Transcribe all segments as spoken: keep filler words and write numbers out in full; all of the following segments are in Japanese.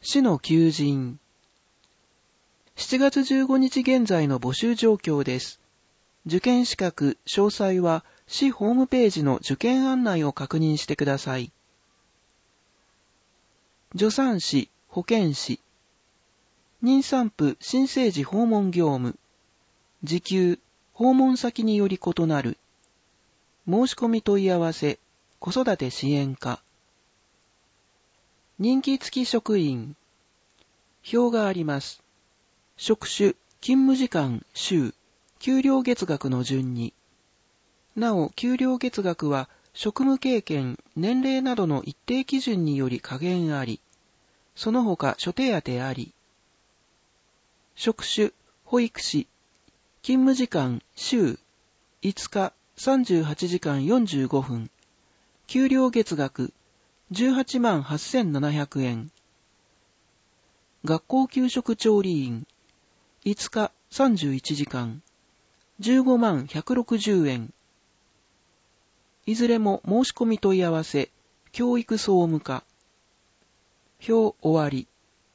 市の求人。しちがつじゅうごにち現在の募集状況です。受験資格、詳細は市ホームページの受験案内を確認してください。助産師、保健師。妊産婦新生児訪問業務。時給、訪問先により異なる。申し込み問い合わせ、子育て支援課。任期付き職員。表があります。職種、勤務時間、週、給料月額の順に。なお、給料月額は職務経験、年齢などの一定基準により下限あり、その他諸手当あり。職種、保育士、勤務時間、週、いつか、さんじゅうはちじかんよんじゅうごふん。給料月額、じゅうはちまんはっせんななひゃくえん。学校給食調理員、いつか、さんじゅういちじかん、じゅうごまんひゃくろくじゅうえん。いずれも申し込み問い合わせ、教育総務課。表終わり。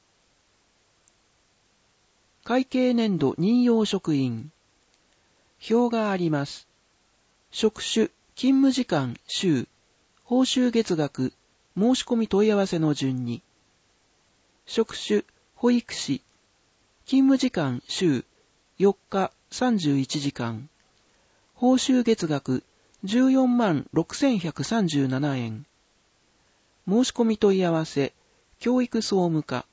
会計年度任用職員。表があります。職種、勤務時間、週、報酬月額、申し込み問い合わせの順に。職種、保育士。勤務時間、週、よっか、さんじゅういちじかん。報酬月額、じゅうよんまんろくせんひゃくさんじゅうななえん。申し込み問い合わせ、教育総務課。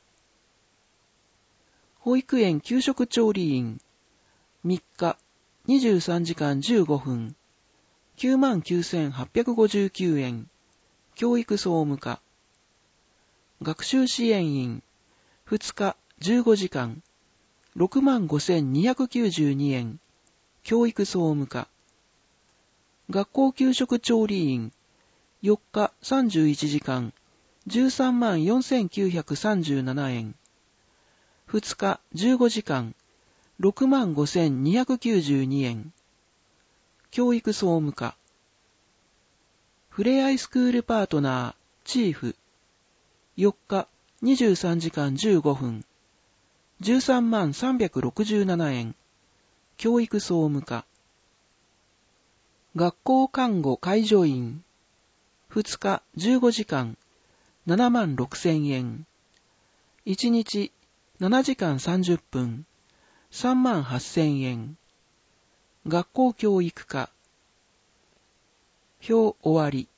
保育園給食調理員。みっか、にじゅうさんじかんじゅうごふん。きゅうまんきゅうせんはっぴゃくごじゅうきゅうえん。教育総務課。学習支援員。ふつか、じゅうごじかん。ろくまんごせんにひゃくきゅうじゅうにえん。教育総務課。学校給食調理員。よっか、さんじゅういちじかん。じゅうさんまんよんせんきゅうひゃくさんじゅうななえん。ふつか、じゅうごじかん。ろくまんごせんにひゃくきゅうじゅうにえん。教育総務課。ふれあいスクールパートナー、チーフ。よっか、にじゅうさんじかんじゅうごふん。じゅうさんまんさんびゃくろくじゅうななえん。教育総務課。学校看護介助員。ふつか、じゅうごじかん。ななまんろくせんえん。いちにち、ななじかんさんじゅっぷん。さんまんはっせんえん。学校教育課。表終わり。